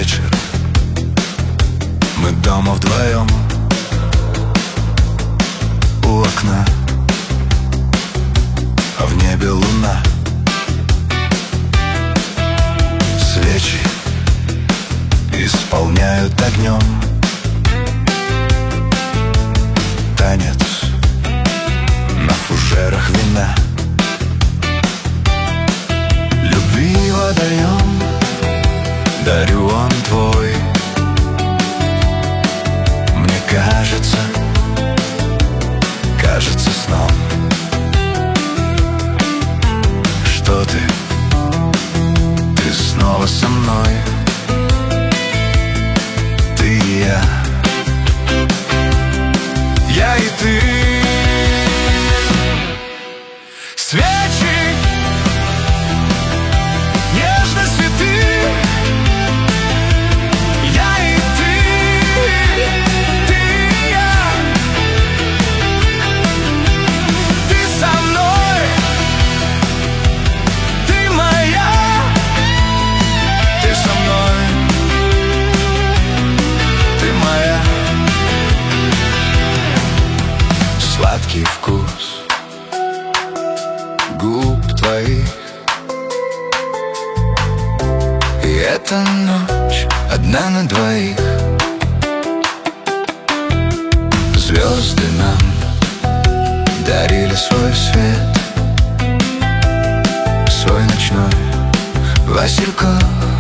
вечер, мы дома вдвоем у окна, а в небе луна. Свечи исполняют огнем танец на фужерах вина. Любви водоем дарю он твой. Мне кажется сном, что ты снова со мной. Ты и я и ты. Свечи, нежно цветы, я и ты и я. Ты со мной, ты моя, ты со мной, ты моя. Сладкий вкус губ твоих, и эта ночь одна на двоих. Звезды нам дарили свой свет, свой ночной васильков.